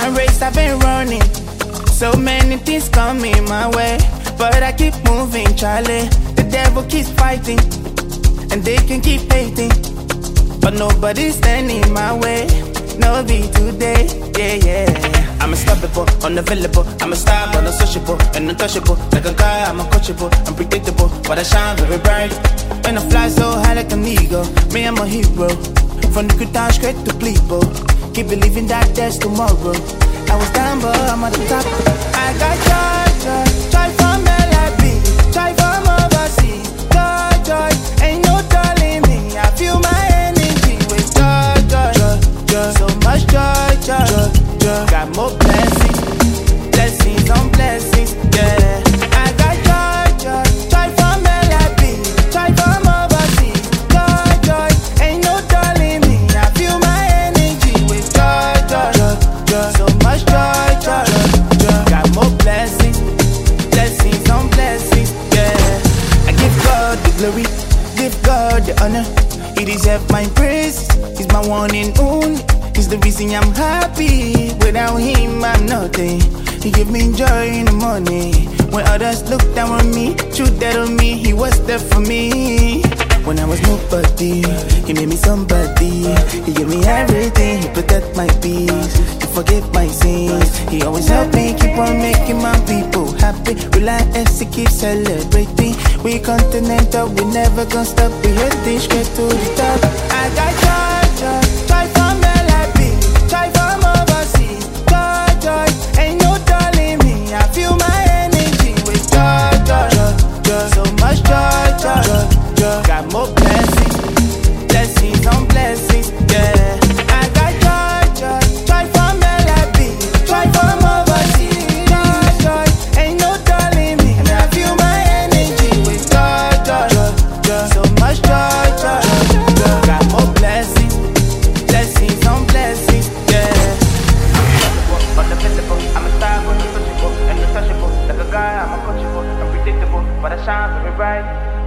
My race I've been running, so many things coming my way, but I keep moving, Charlie. The devil keeps fighting, and they can keep hating, but nobody's standing my way. No be today, yeah. I'm unstoppable, unavailable. I'm a star, but unsociable and untouchable. Like a guy, I'm uncoachable, unpredictable, but I shine very bright. And I fly so high like an eagle. Me, I'm a hero. From the good down straight to Bleepo. Keep believing that there's tomorrow. I was down, but I'm at the top. I got joy from LIB, joy from overseas. Joy, ain't no telling me. I feel my energy with joy. So much joy. Got more blessings on blessings, yeah. I got joy from LIB, joy from overseas. Joy, ain't no telling me. I feel my energy with joy. So much joy. Got more blessings on blessings, yeah. I give God the glory, give God the honor. He deserves my praise, he's my one and only. He's the reason I'm happy. Without him, I'm nothing. He give me joy in the morning. When others look down on me, shoot that on me, he was there for me. When I was nobody, he made me somebody. He gave me everything, he protect my peace. He forgive my sins. He always help me keep on making my people happy. Reliance to keep celebrating. We continental, we never gonna stop. We heading straight to the top. I got joy from LIB, joy from overseas. Joy, ain't no telling me. I feel my energy with joy. So much joy. Got more blessings on blessings, yeah. I got joy from LIB, joy from overseas. Joy, ain't no telling me. I feel my energy with joy. So much joy. Got more blessings on blessings, yeah. I'm unavailable, I'm a star, but untouchable and untouchable. Like a guy, I'm uncoachable, unpredictable, but I shine very bright.